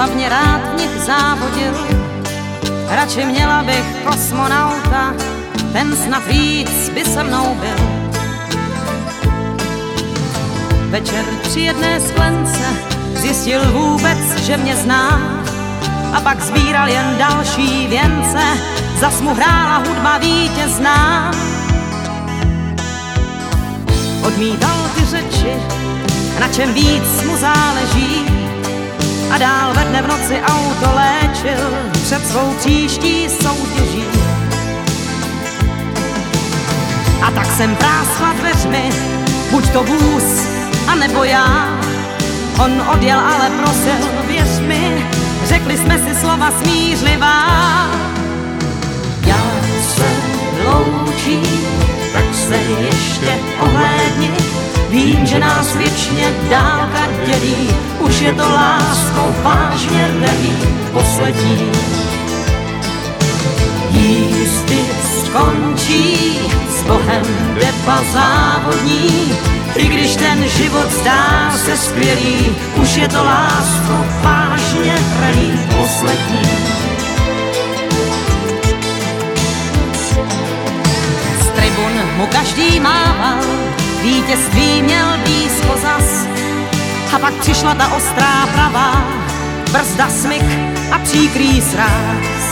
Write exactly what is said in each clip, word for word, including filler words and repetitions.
hlavně rád v nich závodil. Radši měla bych kosmonauta, ten snad víc by se mnou byl. Večer při jedné sklence zjistil vůbec, že mě zná, a pak sbíral jen další věnce, zas mu hrála hudba vítězná. Odmítal ty řeči, na čem víc mu záleží, a dál ve dne v noci auto léčil před svou příští soutěží. A tak jsem práskla dveřmi, buď to vůz, a nebo já. On odjel, ale prosil, věř mi, řekli jsme si slova smířlivá. Já se loučím, tak se ještě ohlédni, vím, že nás věčně dálka dělí, už je to láskou vážně neví poslední. Jízdy skončí, s Bohem depa závodní, i když ten život zdá se skvělý, už je to láskou vážně hralý poslední. Z tribun mu každý mával, vítězství měl blízko zas, a pak přišla ta ostrá pravá, brzda, smyk a příkrý sráz.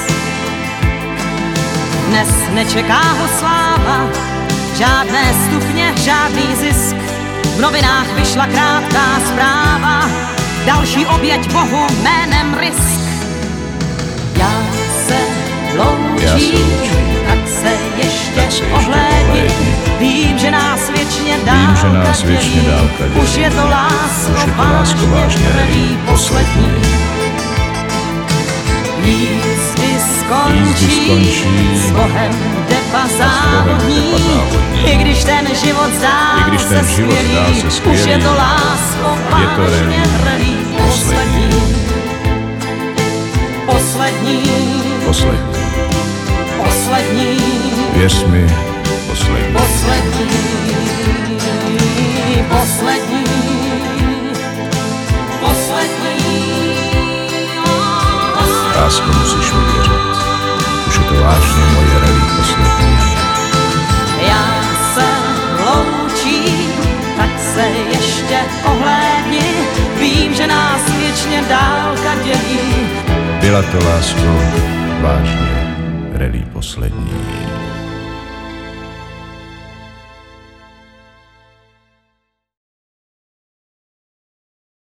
Dnes nečeká ho sláva, žádné stupně, žádný zisk, v novinách vyšla krátká zpráva, další oběť Bohu jménem risk. Já se loučím, tak se ještě ohlédni, vím, že nás věčně dálka dělí, už je to lásko vážně hralý poslední. Jízdy skončí, s Bohem depa závodní, i když ten život zdá se skvělý, už je to lásko vážně hralý poslední. Poslední, Poslední, poslední, věř mi, poslední. poslední, poslední, poslední. Lásko, musíš mi věřit, už je to vážně moje rally poslední. Já se loučím, tak se ještě ohlédni, vím, že nás věčně dálka dělí. Byla to, lásko, vážně rally poslední.